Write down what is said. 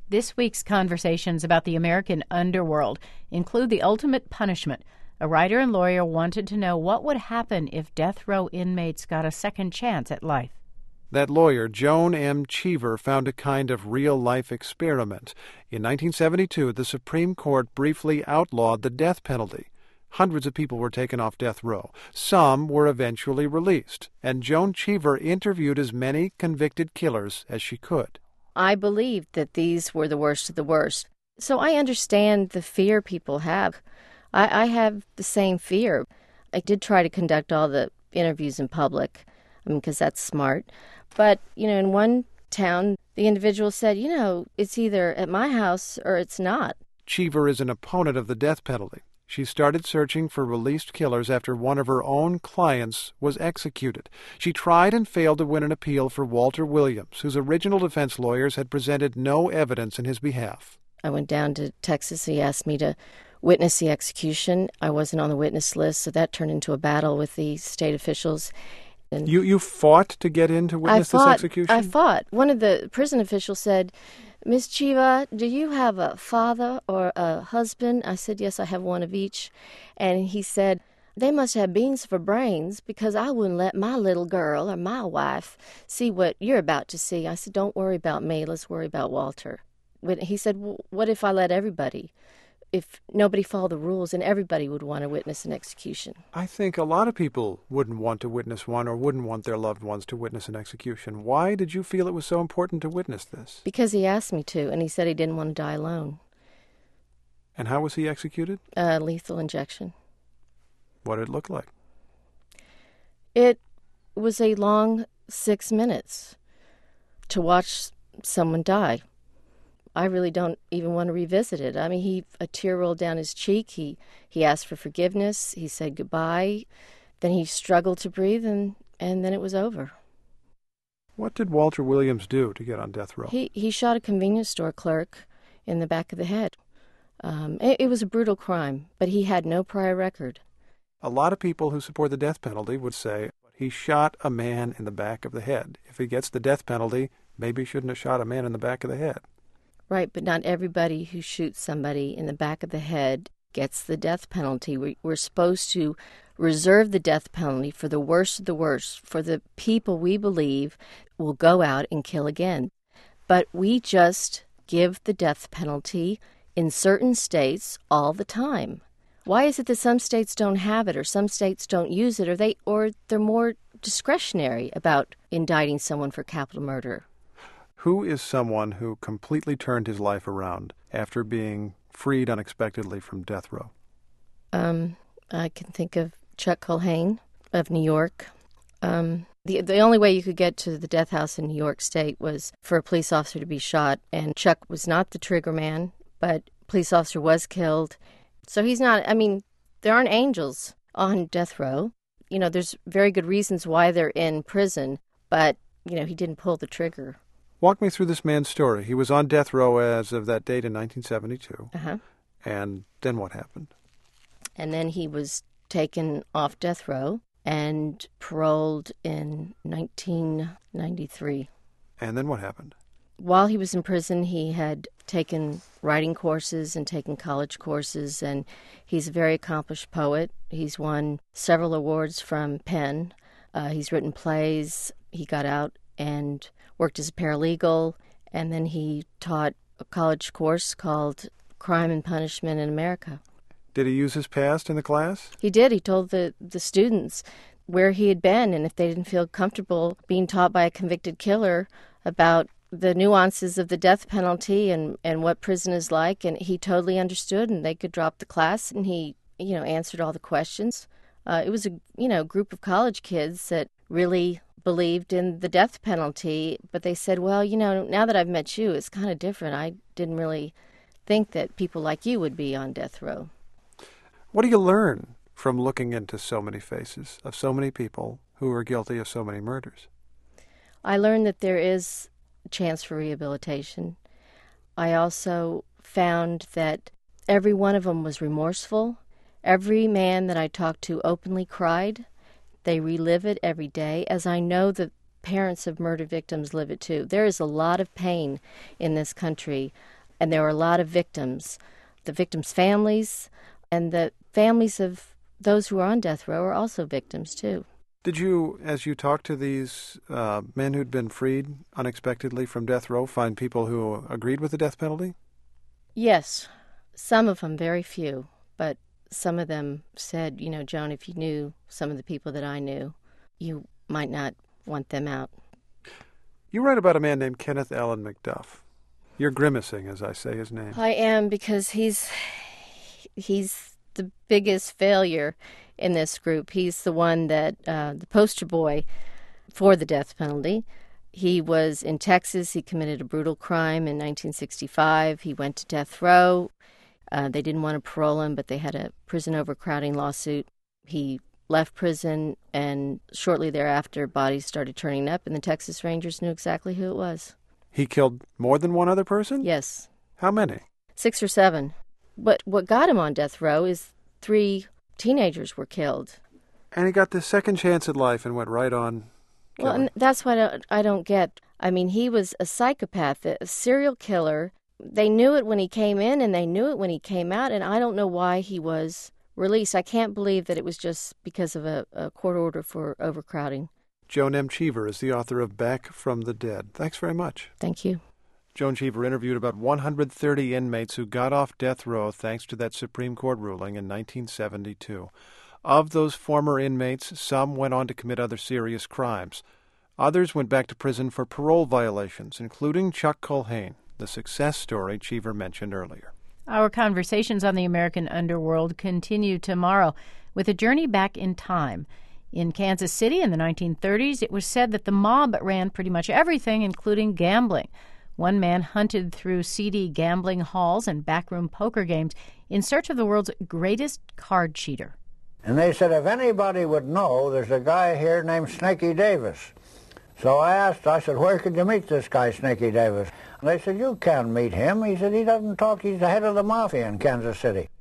This week's conversations about the American underworld include the ultimate punishment. A writer and lawyer wanted to know what would happen if death row inmates got a second chance at life. That lawyer, Joan M. Cheever, found a kind of real-life experiment. In 1972, the Supreme Court briefly outlawed the death penalty. Hundreds of people were taken off death row. Some were eventually released, and Joan Cheever interviewed as many convicted killers as she could. I believed that these were the worst of the worst. So I understand the fear people have. I have the same fear. I did try to conduct all the interviews in public, because that's smart. But, in one town, the individual said, it's either at my house or it's not. Cheever is an opponent of the death penalty. She started searching for released killers after one of her own clients was executed. She tried and failed to win an appeal for Walter Williams, whose original defense lawyers had presented no evidence in his behalf. I went down to Texas. He asked me to witness the execution. I wasn't on the witness list, so that turned into a battle with the state officials. And You fought to get in to witness this execution? I fought. One of the prison officials said, "Miss Cheever, do you have a father or a husband?" I said, "Yes, I have one of each." And he said, "They must have beans for brains, because I wouldn't let my little girl or my wife see what you're about to see." I said, "Don't worry about me. Let's worry about Walter." But he said, "Well, what if I let everybody? If nobody followed the rules, and everybody would want to witness an execution?" I think a lot of people wouldn't want to witness one or wouldn't want their loved ones to witness an execution. Why did you feel it was so important to witness this? Because he asked me to, and he said he didn't want to die alone. And how was he executed? Lethal injection. What did it look like? It was a long 6 minutes to watch someone die. I really don't even want to revisit it. I mean, a tear rolled down his cheek. He asked for forgiveness. He said goodbye. Then he struggled to breathe, and then it was over. What did Walter Williams do to get on death row? He shot a convenience store clerk in the back of the head. It was a brutal crime, but he had no prior record. A lot of people who support the death penalty would say he shot a man in the back of the head. If he gets the death penalty, maybe he shouldn't have shot a man in the back of the head. Right, but not everybody who shoots somebody in the back of the head gets the death penalty. We're supposed to reserve the death penalty for the worst of the worst, for the people we believe will go out and kill again. But we just give the death penalty in certain states all the time. Why is it that some states don't have it, or some states don't use it, or they're more discretionary about indicting someone for capital murder? Who is someone who completely turned his life around after being freed unexpectedly from death row? I can think of Chuck Culhane of New York. The only way you could get to the death house in New York State was for a police officer to be shot, and Chuck was not the trigger man, but police officer was killed. So he's not, there aren't angels on death row. There's very good reasons why they're in prison, but, he didn't pull the trigger. Walk me through this man's story. He was on death row as of that date in 1972. Uh-huh. And then what happened? And then he was taken off death row and paroled in 1993. And then what happened? While he was in prison, he had taken writing courses and taken college courses, and he's a very accomplished poet. He's won several awards from Penn. He's written plays. He got out and worked as a paralegal, and then he taught a college course called Crime and Punishment in America. Did he use his past in the class? He did. He told the students where he had been, and if they didn't feel comfortable being taught by a convicted killer about the nuances of the death penalty and what prison is like, and he totally understood, and they could drop the class, and he, answered all the questions. It was a, group of college kids that really believed in the death penalty, but they said, well, now that I've met you, it's kind of different. I didn't really think that people like you would be on death row. What do you learn from looking into so many faces of so many people who are guilty of so many murders? I learned that there is a chance for rehabilitation. I also found that every one of them was remorseful. Every man that I talked to openly cried. They relive it every day, as I know the parents of murder victims live it too. There is a lot of pain in this country And there were a lot of victims. The victims' families and the families of those who were on death row are also victims, too. Did you, as you talked to these men who'd been freed unexpectedly from death row, find people who agreed with the death penalty? Yes. Some of them, very few. But some of them said, you know, Joan, if you knew some of the people that I knew, you might not want them out. You write about a man named Kenneth Allen McDuff. You're grimacing as I say his name. I am, because he's the biggest failure in this group. He's the one that, the poster boy for the death penalty. He was in Texas. He committed a brutal crime in 1965. He went to death row. They didn't want to parole him, but they had a prison overcrowding lawsuit. He left prison, and shortly thereafter, bodies started turning up, and the Texas Rangers knew exactly who it was. He killed more than one other person? Yes. How many? 6 or 7. But what got him on death row is 3 teenagers were killed. And he got this second chance at life and went right on killing. Well, and that's what I don't get. I mean, he was a psychopath, a serial killer. They knew it when he came in, and they knew it when he came out, and I don't know why he was released. I can't believe that it was just because of a court order for overcrowding. Joan M. Cheever is the author of Back from the Dead. Thanks very much. Thank you. Joan Cheever interviewed about 130 inmates who got off death row thanks to that Supreme Court ruling in 1972. Of those former inmates, some went on to commit other serious crimes. Others went back to prison for parole violations, including Chuck Culhane, the success story Cheever mentioned earlier. Our conversations on the American underworld continue tomorrow with a journey back in time. In Kansas City in the 1930s, it was said that the mob ran pretty much everything, including gambling. One man hunted through seedy gambling halls and backroom poker games in search of the world's greatest card cheater. And they said, if anybody would know, there's a guy here named Snaky Davis. So I said, where could you meet this guy, Snaky Davis? And they said, you can't meet him. He said, he doesn't talk. He's the head of the mafia in Kansas City.